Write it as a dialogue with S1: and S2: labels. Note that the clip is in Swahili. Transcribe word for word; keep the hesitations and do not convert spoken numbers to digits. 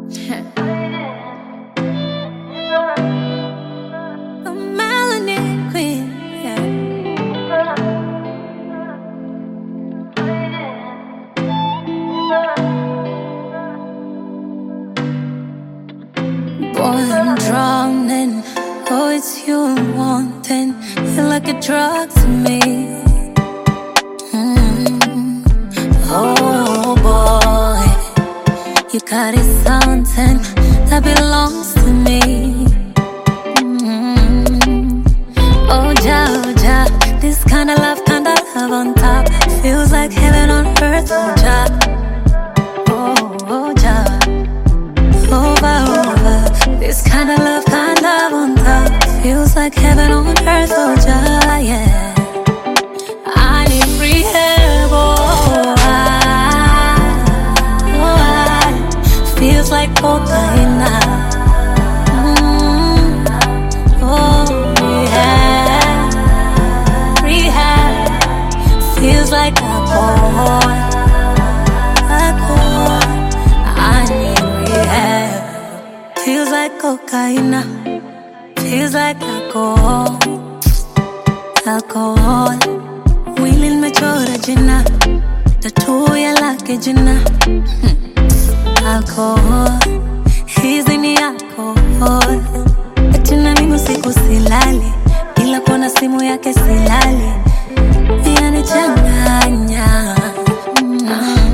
S1: A melanin queen, yeah. Boy, I'm drowning. Oh, it's you I'm wanting. You're like a drug to me. Mm. Oh boy, you got it something that belongs to me. Mm. Oh ja, oh ja, this kind of love, kind of love on top, feels like heaven on earth. Oh ja, oh oh ja, over over. This kind of love, kind of love on top, feels like heaven on earth. Oh ja, yeah. I need rehab. Oh, I, oh, I, feels like cocaine now. Mm, oh, rehab, rehab, feels like alcohol, alcohol. I need rehab. Feels like cocaine, feels like alcohol, alcohol. Mwili nimechora jina, tattoo ya lake jina. Hmm. Alcohol, hizi ni alcohol. Eti na mimi usiku silali, bila kuona simu yake silali. Yanichanganya. Mm.